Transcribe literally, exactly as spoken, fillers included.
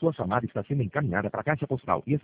Sua chamada está sendo encaminhada para a caixa postal e